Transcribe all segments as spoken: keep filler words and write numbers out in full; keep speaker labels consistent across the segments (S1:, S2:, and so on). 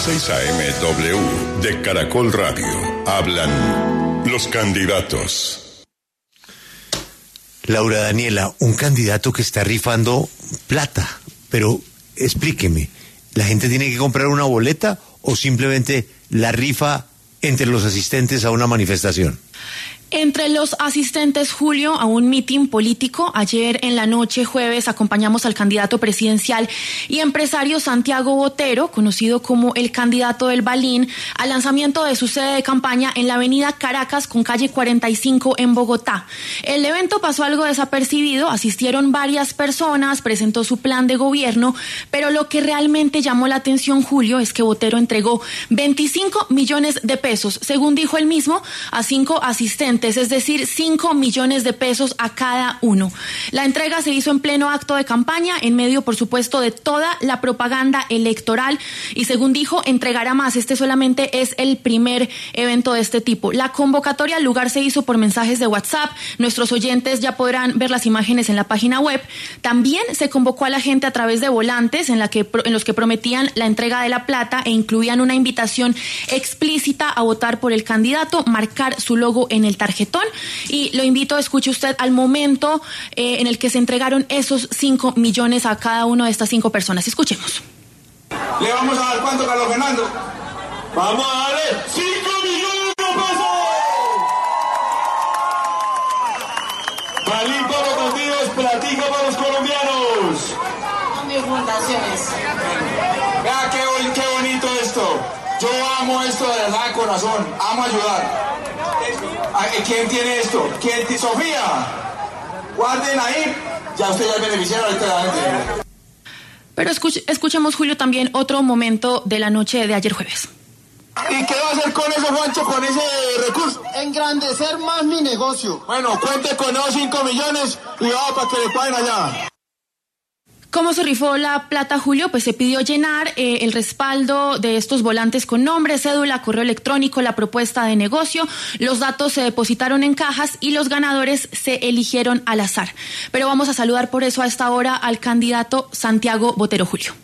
S1: seis A M W de Caracol Radio. Hablan los candidatos.
S2: Laura Daniela, un candidato que está rifando plata, pero explíqueme, ¿la gente tiene que comprar una boleta o simplemente la rifa entre los asistentes a una manifestación?
S3: Entre los asistentes, Julio, a un mitin político, ayer en la noche, jueves, acompañamos al candidato presidencial y empresario Santiago Botero, conocido como el candidato del Balín, al lanzamiento de su sede de campaña en la avenida Caracas con calle cuarenta y cinco en Bogotá. El evento pasó algo desapercibido, asistieron varias personas, presentó su plan de gobierno, pero lo que realmente llamó la atención, Julio, es que Botero entregó veinticinco millones de pesos, según dijo él mismo, a cinco asistentes, es decir, cinco millones de pesos a cada uno. La entrega se hizo en pleno acto de campaña, en medio, por supuesto, de toda la propaganda electoral y, según dijo, entregará más. Este solamente es el primer evento de este tipo. La convocatoria al lugar se hizo por mensajes de WhatsApp. Nuestros oyentes ya podrán ver las imágenes en la página web. También se convocó a la gente a través de volantes en, la que, en los que prometían la entrega de la plata e incluían una invitación explícita a votar por el candidato, marcar su logo en el tarjetón. Y lo invito a escuche usted al momento eh, en el que se entregaron esos cinco millones a cada una de estas cinco personas. Escuchemos.
S4: ¿Le vamos a dar cuánto, Carlos Fernando? Vamos a darle cinco millones de pesos. Balín para los bandidos, platica para los colombianos.
S5: A mis fundaciones.
S4: Vea qué, qué bonito esto. Yo amo esto de verdad de corazón. Amo ayudar. ¿Quién tiene esto? ¿Quién tiene? Sofía, guarden ahí. Ya usted ya es beneficiario ahorita de la gente.
S3: Pero escuch- escuchemos, Julio, también otro momento de la noche de ayer jueves.
S4: ¿Y qué va a hacer con eso, Juancho, con ese recurso?
S6: Engrandecer más mi negocio.
S4: Bueno, cuente con esos cinco millones y vamos para que le paguen allá.
S3: ¿Cómo se rifó la plata, Julio? Pues se pidió llenar eh, el respaldo de estos volantes con nombre, cédula, correo electrónico, la propuesta de negocio. Los datos se depositaron en cajas y los ganadores se eligieron al azar. Pero vamos a saludar por eso a esta hora al candidato Santiago Botero, Julio.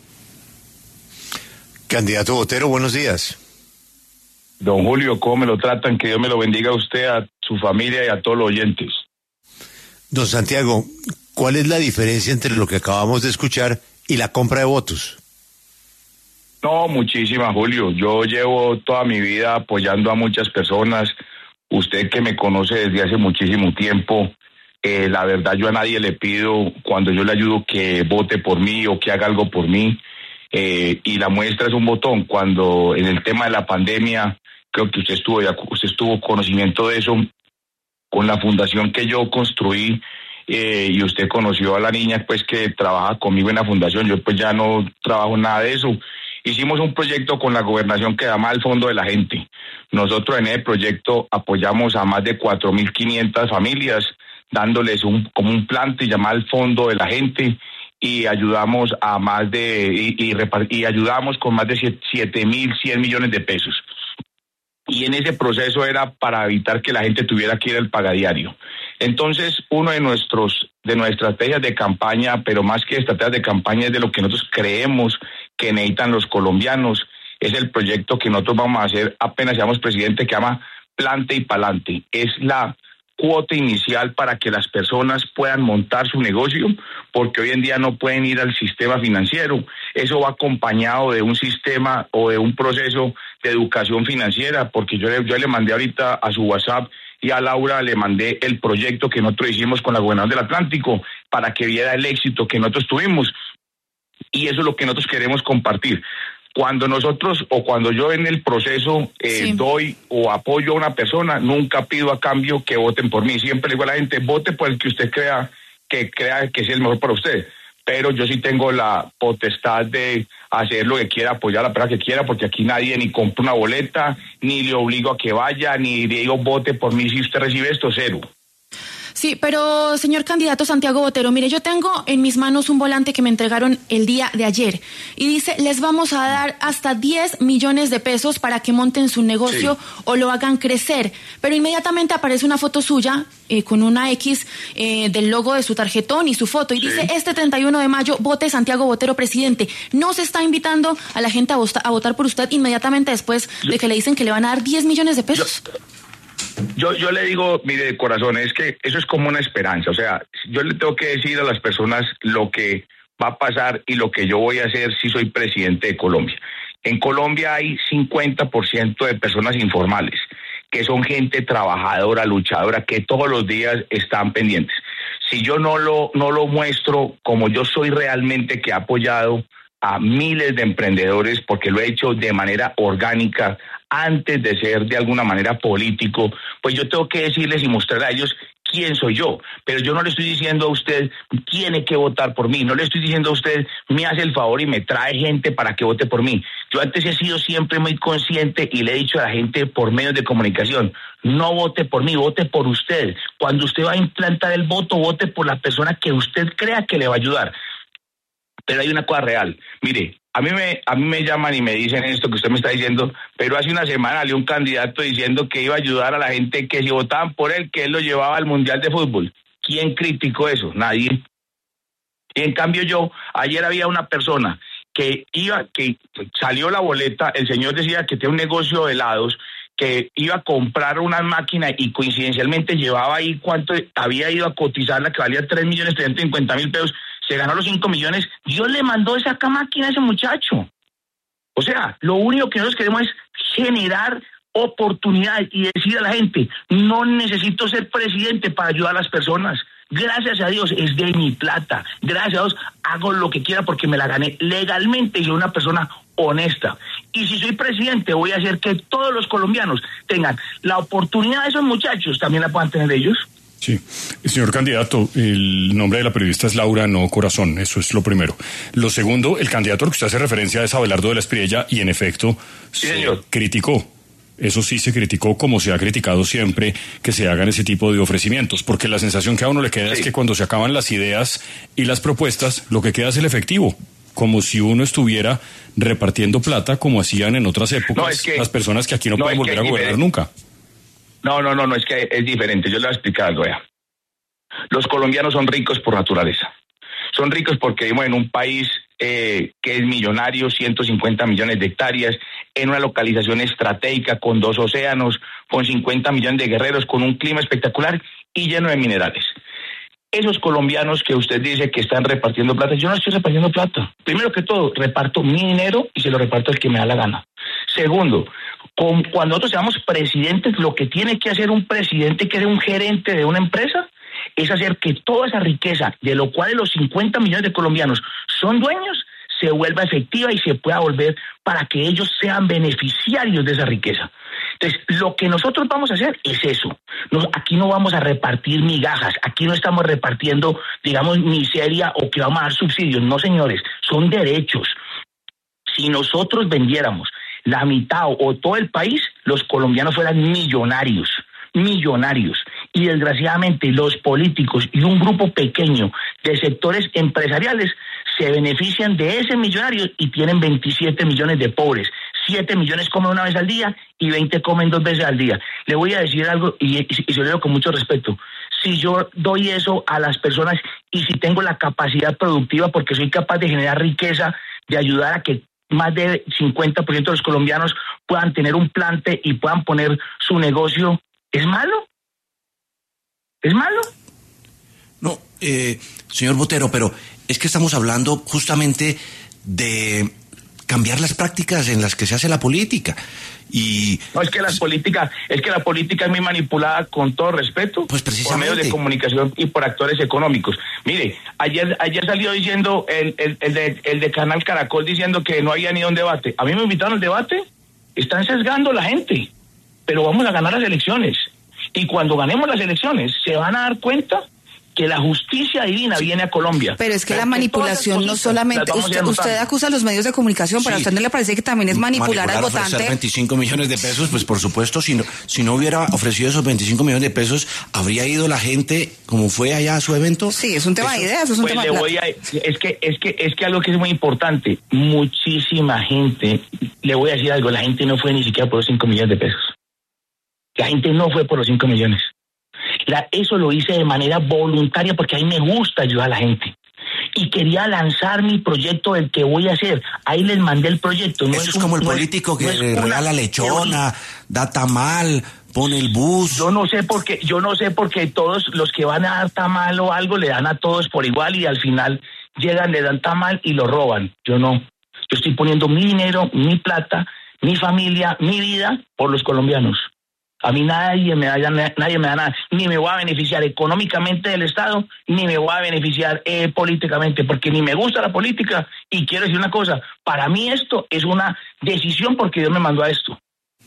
S2: Candidato Botero, buenos días.
S7: Don Julio, ¿cómo me lo tratan? Que Dios me lo bendiga a usted, a su familia y a todos los oyentes.
S2: Don Santiago, ¿cuál es la diferencia entre lo que acabamos de escuchar y la compra de votos?
S7: No, muchísima, Julio. Yo llevo toda mi vida apoyando a muchas personas. Usted que me conoce desde hace muchísimo tiempo, eh, la verdad yo a nadie le pido cuando yo le ayudo que vote por mí o que haga algo por mí. Eh, y la muestra es un botón. Cuando en el tema de la pandemia, creo que usted estuvo, usted estuvo conocimiento de eso, con la fundación que yo construí. Eh, y usted conoció a la niña pues que trabaja conmigo en la fundación. Yo pues ya no trabajo nada de eso. Hicimos un proyecto con la gobernación que llama al Fondo de la Gente. Nosotros en ese proyecto apoyamos a más de cuatro mil quinientas familias, dándoles un como un plante llamado el Fondo de la Gente, y ayudamos a más de y, y, y ayudamos con más de siete mil cien millones de pesos. Y en ese proceso era para evitar que la gente tuviera que ir al pagadiario. Entonces, uno de nuestros de nuestras estrategias de campaña, pero más que estrategias de campaña, es de lo que nosotros creemos que necesitan los colombianos, es el proyecto que nosotros vamos a hacer apenas seamos presidente, que llama Plante y Palante. Es la cuota inicial para que las personas puedan montar su negocio, porque hoy en día no pueden ir al sistema financiero. Eso va acompañado de un sistema o de un proceso de educación financiera, porque yo le, yo le mandé ahorita a su WhatsApp y a Laura le mandé el proyecto que nosotros hicimos con la gobernadora del Atlántico para que viera el éxito que nosotros tuvimos. Y eso es lo que nosotros queremos compartir. Cuando nosotros o cuando yo en el proceso eh, sí. doy o apoyo a una persona, nunca pido a cambio que voten por mí. Siempre le digo a la gente, vote por el que usted crea que crea que es el mejor para usted. Pero yo sí tengo la potestad de hacer lo que quiera, apoyar a la persona que quiera, porque aquí nadie ni compra una boleta, ni le obligo a que vaya, ni le digo vote por mí si usted recibe esto, cero.
S3: Sí, pero señor candidato Santiago Botero, mire, yo tengo en mis manos un volante que me entregaron el día de ayer y dice, les vamos a dar hasta diez millones de pesos para que monten su negocio sí. o lo hagan crecer. Pero inmediatamente aparece una foto suya eh, con una X eh, del logo de su tarjetón y su foto y sí. dice, este treinta y uno de mayo, vote Santiago Botero presidente. No se está invitando a la gente a, votar, a votar por usted inmediatamente después yo, de que le dicen que le van a dar diez millones de pesos.
S7: Yo, Yo, yo le digo, mire, de corazón, es que eso es como una esperanza. O sea, yo le tengo que decir a las personas lo que va a pasar y lo que yo voy a hacer si soy presidente de Colombia. En Colombia hay cincuenta por ciento de personas informales, que son gente trabajadora, luchadora, que todos los días están pendientes. Si yo no lo, no lo muestro como yo soy realmente, que he apoyado a miles de emprendedores, porque lo he hecho de manera orgánica, antes de ser de alguna manera político, pues yo tengo que decirles y mostrar a ellos quién soy yo. Pero yo no le estoy diciendo a usted, tiene que votar por mí. No le estoy diciendo a usted, me hace el favor y me trae gente para que vote por mí. Yo antes he sido siempre muy consciente y le he dicho a la gente por medios de comunicación, no vote por mí, vote por usted. Cuando usted va a implantar el voto, vote por la persona que usted crea que le va a ayudar. Pero hay una cosa real. Mire, a mí me a mí me llaman y me dicen esto que usted me está diciendo, pero hace una semana salió un candidato diciendo que iba a ayudar a la gente, que si votaban por él, que él lo llevaba al Mundial de Fútbol. ¿Quién criticó eso? Nadie. Y en cambio yo, ayer había una persona que iba, que salió la boleta, el señor decía que tiene un negocio de helados, que iba a comprar una máquina y coincidencialmente llevaba ahí cuánto había ido a cotizarla, que valía tres millones trescientos cincuenta mil pesos, se ganó los cinco millones, Dios le mandó esa máquina a ese muchacho. O sea, lo único que nosotros queremos es generar oportunidades y decir a la gente, no necesito ser presidente para ayudar a las personas. Gracias a Dios es de mi plata. Gracias a Dios hago lo que quiera porque me la gané legalmente y soy una persona honesta. Y si soy presidente voy a hacer que todos los colombianos tengan la oportunidad de esos muchachos, también la puedan tener ellos.
S8: Sí, señor candidato, el nombre de la periodista es Laura, no Corazón, eso es lo primero. Lo segundo, el candidato al que usted hace referencia es Abelardo de la Espriella y en efecto
S7: sí,
S8: se
S7: señor.
S8: criticó. Eso sí se criticó, como se ha criticado siempre que se hagan ese tipo de ofrecimientos, porque la sensación que a uno le queda sí. es que cuando se acaban las ideas y las propuestas, lo que queda es el efectivo, como si uno estuviera repartiendo plata como hacían en otras épocas no, es que, las personas que aquí no, no pueden volver a gobernar nunca.
S7: No, no, no, no, es que es diferente. Yo le voy a explicar algo, vea. Los colombianos son ricos por naturaleza. Son ricos porque vivimos en un país eh, que es millonario, ciento cincuenta millones de hectáreas, en una localización estratégica, con dos océanos, con cincuenta millones de guerreros, con un clima espectacular y lleno de minerales. Esos colombianos que usted dice que están repartiendo plata, yo no estoy repartiendo plata. Primero que todo, reparto mi dinero y se lo reparto al que me da la gana. Segundo, con, cuando nosotros seamos presidentes, lo que tiene que hacer un presidente que es un gerente de una empresa es hacer que toda esa riqueza, de lo cual los cincuenta millones de colombianos son dueños, se vuelva efectiva y se pueda volver para que ellos sean beneficiarios de esa riqueza. Entonces, lo que nosotros vamos a hacer es eso. No, aquí no vamos a repartir migajas, aquí no estamos repartiendo, digamos, miseria o que vamos a dar subsidios. No, señores, son derechos. Si nosotros vendiéramos la mitad o todo el país, los colombianos fueran millonarios, millonarios. Y desgraciadamente los políticos y un grupo pequeño de sectores empresariales se benefician de ese millonario y tienen veintisiete millones de pobres. siete millones comen una vez al día y veinte comen dos veces al día. Le voy a decir algo y, y, y se lo digo con mucho respeto. Si yo doy eso a las personas y si tengo la capacidad productiva porque soy capaz de generar riqueza, de ayudar a que más de cincuenta por ciento de los colombianos puedan tener un plante y puedan poner su negocio, ¿es malo? ¿Es malo?
S9: No, eh, señor Botero, pero es que estamos hablando justamente de cambiar las prácticas en las que se hace la política. Y
S7: no, es que la política, es que la política es muy manipulada, con todo respeto,
S9: pues precisamente
S7: por medios de comunicación y por actores económicos. Mire, ayer ayer salió diciendo el, el, el, de, el de Canal Caracol diciendo que no había ni un debate. A mí me invitaron al debate, están sesgando a la gente, pero vamos a ganar las elecciones. Y cuando ganemos las elecciones se van a dar cuenta que la justicia divina viene a Colombia.
S10: Pero es que pero la manipulación no solamente, usted, usted acusa a los medios de comunicación, pero sí. ¿A usted no le parece que también es manipular, manipular al votante?
S9: Ofrecer veinticinco millones de pesos, pues por supuesto, si no, si no hubiera ofrecido esos veinticinco millones de pesos, ¿habría ido la gente como fue allá a su evento?
S10: Sí, es un tema eso, de ideas, es un
S7: pues
S10: tema
S7: le
S10: de
S7: voy a, es que, es que, es que algo que es muy importante, muchísima gente, le voy a decir algo, la gente no fue ni siquiera por los cinco millones de pesos. La gente no fue por los cinco millones. La, eso lo hice de manera voluntaria porque a mí me gusta ayudar a la gente. Y quería lanzar mi proyecto, el que voy a hacer. Ahí les mandé el proyecto.
S9: No eso es, es como un, el político no es, que no regala lechona, da tamal, pone el bus.
S7: Yo no sé por qué, yo no sé por qué todos los que van a dar tamal o algo le dan a todos por igual y al final llegan, le dan tamal y lo roban. Yo no. Yo estoy poniendo mi dinero, mi plata, mi familia, mi vida por los colombianos. A mí nadie me da, nadie me da nada, ni me voy a beneficiar económicamente del Estado, ni me voy a beneficiar eh, políticamente, porque ni me gusta la política. Y quiero decir una cosa, para mí esto es una decisión porque Dios me mandó a esto.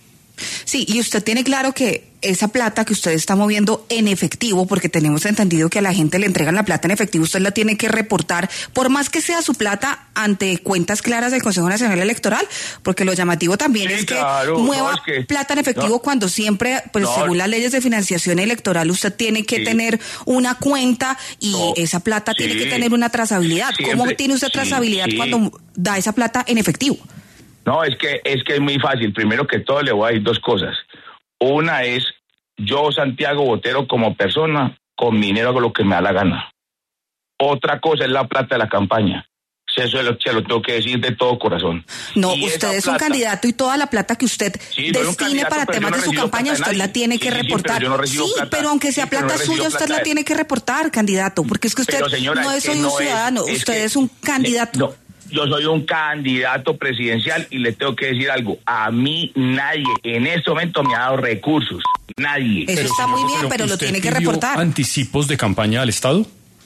S10: Sí, y usted tiene claro que esa plata que usted está moviendo en efectivo, porque tenemos entendido que a la gente le entregan la plata en efectivo, usted la tiene que reportar, por más que sea su plata, ante cuentas claras del Consejo Nacional Electoral, porque lo llamativo también sí, es que claro, mueva no, es que, plata en efectivo no, cuando siempre, pues no, según las leyes de financiación electoral, usted tiene que sí, tener una cuenta y no, esa plata sí, tiene que tener una trazabilidad. Siempre, ¿cómo tiene usted trazabilidad sí, cuando da esa plata en efectivo?
S7: No, es que es que es muy fácil. Primero que todo le voy a decir dos cosas. Una es, yo, Santiago Botero, como persona, con mi dinero hago lo que me da la gana. Otra cosa es la plata de la campaña. Eso se lo, se lo tengo que decir de todo corazón.
S10: No, y usted es plata, un candidato y toda la plata que usted sí, destine para temas no de su campaña, usted la tiene que sí, reportar. Sí, pero, sí, plata, pero aunque sea sí, plata no suya, usted plata la tiene que reportar, candidato, porque es que usted pero, señora, no es, es un no ciudadano, es, usted es, que, es un candidato.
S7: No. Yo soy un candidato presidencial y le tengo que decir algo. A mí nadie en este momento me ha dado recursos. Nadie.
S10: Eso pero, está muy bien, pero, pero lo tiene que reportar.
S8: ¿Anticipos de campaña al Estado?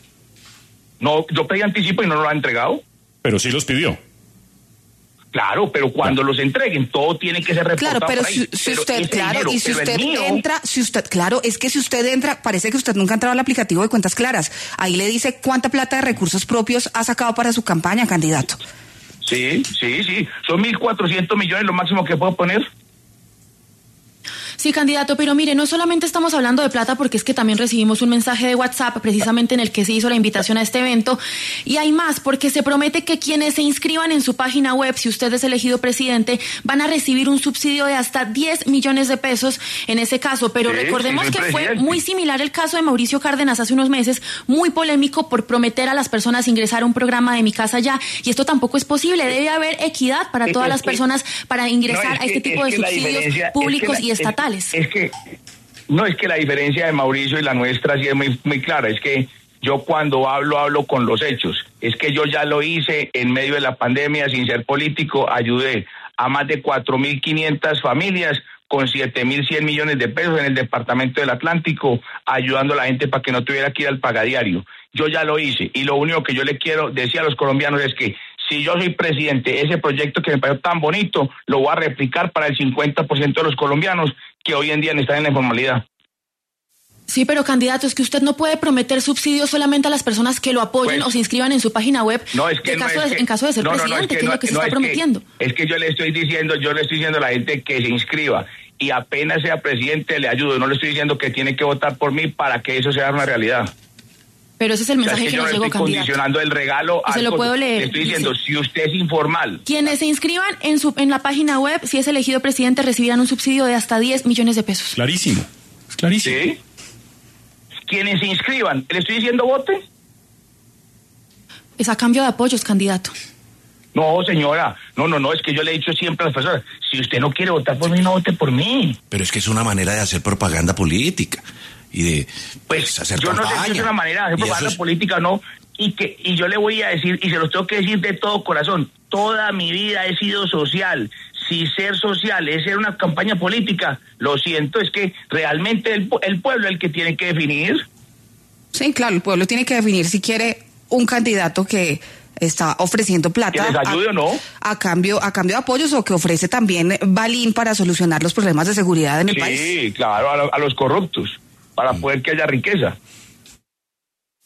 S7: No, yo pedí anticipo y no lo han entregado.
S8: Pero sí los pidió.
S7: Claro, pero cuando claro. los entreguen, todo tiene que ser reportado.
S10: Claro, pero si, si
S7: pero
S10: usted, claro,
S7: dinero,
S10: y si usted entra, si usted, claro, es que si usted entra, parece que usted nunca ha entrado al aplicativo de Cuentas Claras. Ahí le dice cuánta plata de recursos propios ha sacado para su campaña, candidato.
S7: Sí, sí, sí. Son mil cuatrocientos millones lo máximo que puedo poner.
S3: Sí, candidato, pero mire, no solamente estamos hablando de plata, porque es que también recibimos un mensaje de WhatsApp precisamente en el que se hizo la invitación a este evento, y hay más, porque se promete que quienes se inscriban en su página web, si usted es elegido presidente, van a recibir un subsidio de hasta diez millones de pesos en ese caso, pero sí, recordemos sí, que presidente. Fue muy similar el caso de Mauricio Cárdenas hace unos meses, muy polémico por prometer a las personas ingresar a un programa de Mi Casa Ya, y esto tampoco es posible, debe haber equidad para todas las personas para ingresar no, a este que, tipo de subsidios públicos es la, y estatales.
S7: Es, es que, no, es que la diferencia de Mauricio y la nuestra sí es muy, muy clara, es que yo cuando hablo, hablo con los hechos, es que yo ya lo hice en medio de la pandemia sin ser político, ayudé a más de cuatro mil quinientas familias con siete mil cien millones de pesos en el departamento del Atlántico, ayudando a la gente para que no tuviera que ir al pagadiario. Yo ya lo hice y lo único que yo le quiero decir a los colombianos es que si yo soy presidente, ese proyecto que me pareció tan bonito, lo voy a replicar para el cincuenta por ciento de los colombianos que hoy en día están en la informalidad.
S3: Sí, pero candidato, es que usted no puede prometer subsidios solamente a las personas que lo apoyen pues, o se inscriban en su página web
S7: no, es que
S3: de
S7: no
S3: caso
S7: es
S3: de,
S7: que,
S3: en caso de ser
S7: no,
S3: presidente,
S7: no, no, es que,
S3: que
S7: no,
S3: es lo que se
S7: no,
S3: está
S7: es
S3: prometiendo.
S7: Que, es que yo le estoy diciendo, yo le estoy diciendo a la gente que se inscriba y apenas sea presidente le ayudo. No le estoy diciendo que tiene que votar por mí para que eso sea una realidad.
S3: Pero ese es el mensaje o sea, es que, que nos llegó, candidato.
S7: Estoy condicionando el regalo.
S3: Se lo puedo leer.
S7: Le estoy diciendo, dice, si usted es informal.
S3: Quienes se inscriban en su en la página web, si es elegido presidente, recibirán un subsidio de hasta diez millones de pesos.
S8: Clarísimo. Es clarísimo.
S7: Sí. Quienes se inscriban, ¿le estoy diciendo vote?
S3: Es a cambio de apoyos, candidato.
S7: No, señora, no, no, no, es que yo le he dicho siempre a las personas, si usted no quiere votar por mí, no vote por mí.
S9: Pero es que es una manera de hacer propaganda política y de pues, pues hacer
S7: yo
S9: campaña.
S7: No sé si es una manera de hacer propaganda es... política o no, y que y yo le voy a decir, y se los tengo que decir de todo corazón, toda mi vida he sido social. Si ser social es ser una campaña política, lo siento, es que realmente el, el pueblo es el que tiene que definir.
S10: Sí, claro, el pueblo tiene que definir si quiere un candidato que está ofreciendo plata
S7: ¿que les ayude
S10: a,
S7: o no?
S10: a cambio a cambio de apoyos o que ofrece también balín para solucionar los problemas de seguridad en el
S7: sí,
S10: país.
S7: Sí, claro, a, a los corruptos, para mm. poder que haya riqueza.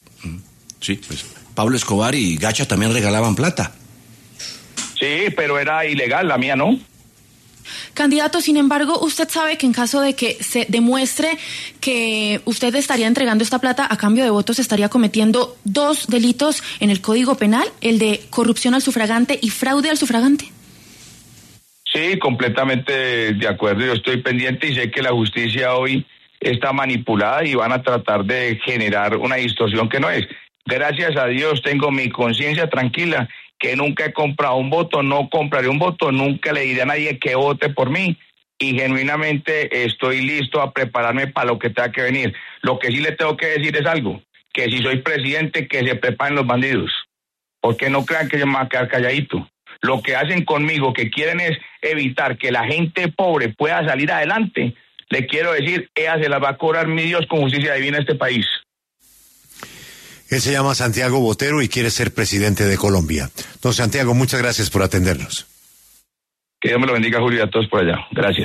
S9: Sí, pues Pablo Escobar y Gacha también regalaban plata.
S7: Sí, pero era ilegal, la mía no.
S3: Candidato, sin embargo, usted sabe que en caso de que se demuestre que usted estaría entregando esta plata a cambio de votos, estaría cometiendo dos delitos en el Código Penal, el de corrupción al sufragante y fraude al sufragante.
S7: Sí, completamente de acuerdo. Yo estoy pendiente y sé que la justicia hoy está manipulada y van a tratar de generar una distorsión que no es. Gracias a Dios tengo mi conciencia tranquila, que nunca he comprado un voto, no compraré un voto, nunca le diré a nadie que vote por mí y genuinamente estoy listo a prepararme para lo que tenga que venir. Lo que sí le tengo que decir es algo, que si soy presidente, que se preparen los bandidos, porque no crean que yo me voy a quedar calladito. Lo que hacen conmigo, que quieren es evitar que la gente pobre pueda salir adelante, le quiero decir, ella se la va a cobrar mi Dios con justicia divina a este país.
S2: Él se llama Santiago Botero y quiere ser presidente de Colombia. Don Santiago, muchas gracias por atendernos.
S7: Que Dios me lo bendiga, Julio, y a todos por allá. Gracias.